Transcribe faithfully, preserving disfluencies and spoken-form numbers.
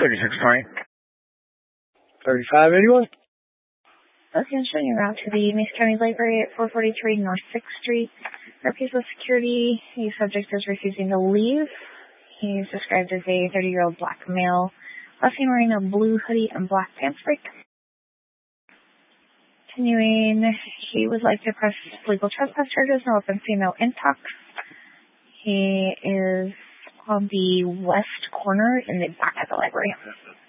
thirty-six twenty. thirty-five eighty-one. Okay, I'm showing you around to the Mesa County Library at four forty-three North sixth Street. For peace with security, the subject is refusing to leave. He's described as a thirty-year-old black male, last seen wearing a blue hoodie and black pants break. Continuing, he would like to press legal trespass charges, no open female intox. He is on the west corner in the back of the library.